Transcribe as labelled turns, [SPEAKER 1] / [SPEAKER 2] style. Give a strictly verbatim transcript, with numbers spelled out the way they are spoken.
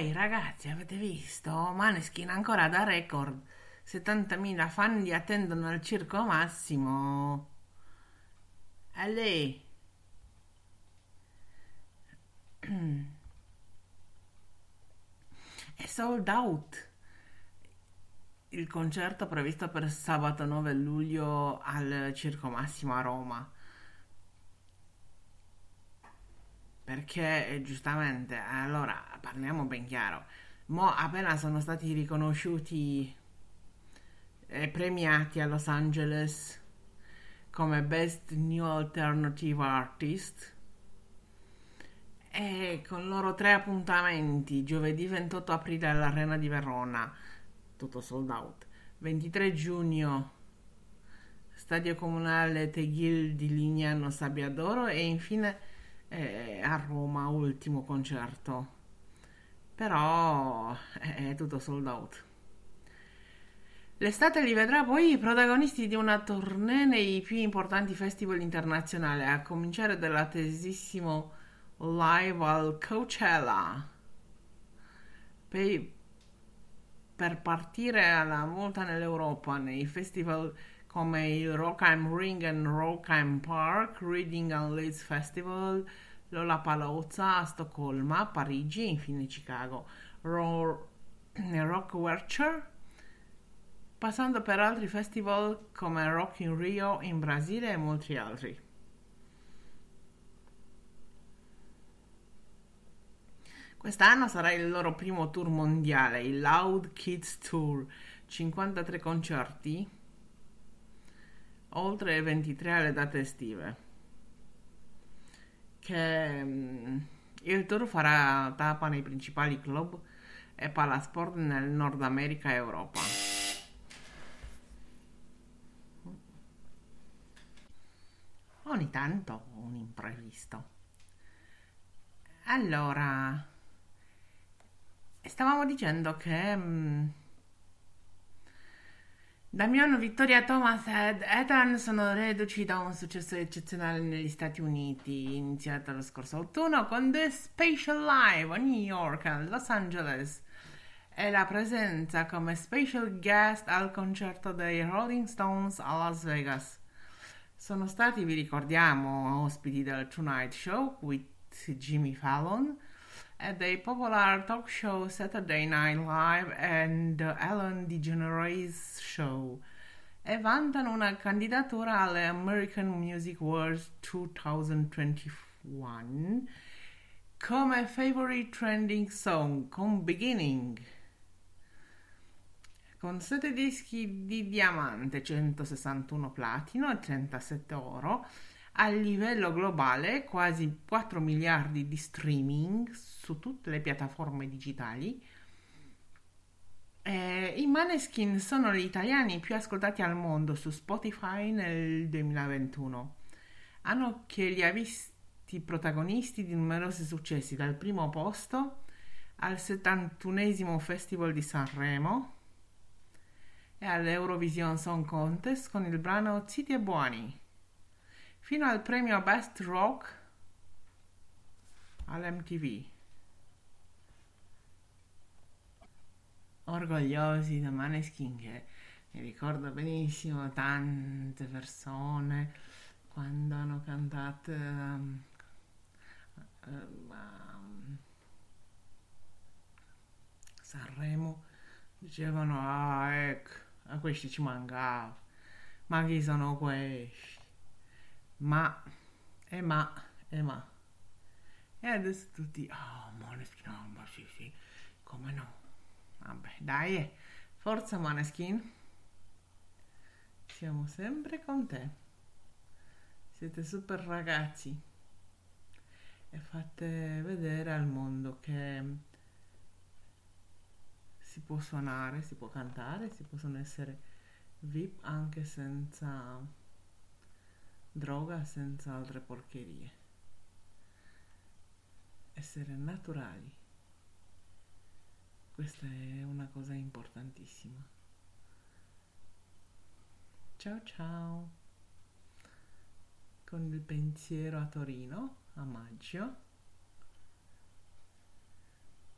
[SPEAKER 1] Ehi ragazzi, avete visto? Maneskin ancora da record. settantamila fan li attendono al Circo Massimo. A lei. È sold out. Il concerto previsto per sabato nove luglio al Circo Massimo a Roma. Perché eh, giustamente, allora parliamo ben chiaro. Mo appena sono stati riconosciuti e premiati a Los Angeles come Best New Alternative Artist e con loro tre appuntamenti giovedì ventotto aprile all'Arena di Verona, tutto sold out, ventitré giugno Stadio Comunale Teghil di Lignano Sabbiadoro e infine eh, a Roma ultimo concerto, però è, è tutto sold out. L'estate li vedrà poi i protagonisti di una tournée nei più importanti festival internazionali, a cominciare dall'attesissimo live al Coachella. Poi, per partire alla volta nell'Europa, nei festival come il Rock am Ring and Rock am Park, Reading and Leeds Festival, Lollapalooza a Stoccolma, Parigi e infine Chicago, Ro- Rock Wercher, passando per altri festival come Rock in Rio in Brasile e molti altri. Quest'anno sarà il loro primo tour mondiale, il Loud Kids Tour, cinquantatré concerti, oltre ventitré alle date estive. Che mm, il tour farà tappa nei principali club e palasport nel Nord America e Europa. Ogni tanto un imprevisto. Allora, stavamo dicendo che mm, Damiano, Vittoria Thomas ed Ethan sono reduci da un successo eccezionale negli Stati Uniti, iniziato lo scorso autunno con The Special Live a New York e Los Angeles e la presenza come special guest al concerto dei Rolling Stones a Las Vegas. Sono stati, vi ricordiamo, ospiti del Tonight Show with Jimmy Fallon e dei popular talk show Saturday Night Live and The Ellen DeGeneres Show e vantano una candidatura alle American Music Awards duemilaventuno come Favorite Trending Song con Beginning, con sette dischi di diamante, centosessantuno platino e trentasette oro, a livello globale quasi quattro miliardi di streaming su tutte le piattaforme digitali. Eh, I Maneskin sono gli italiani più ascoltati al mondo su Spotify nel duemilaventuno. Hanno che li ha visti protagonisti di numerosi successi, dal primo posto al settantunesimo Festival di Sanremo e all'Eurovision Song Contest con il brano Zitti e Buoni, fino al premio Best Rock all'M T V. Orgogliosi da Maneskin, che mi ricordo benissimo tante persone quando hanno cantato um, um, Sanremo, dicevano ah ecco, a questi ci mancava, ma chi sono questi? Ma, e ma, e ma. E adesso tutti, oh, Maneskin, oh, ma sì, sì, come no? Vabbè, dai, forza Maneskin, siamo sempre con te. Siete super ragazzi e fate vedere al mondo che si può suonare, si può cantare, si possono essere V I P anche senza droga, senza altre porcherie. Essere naturali. Questa è una cosa importantissima. Ciao ciao. Con il pensiero a Torino a maggio.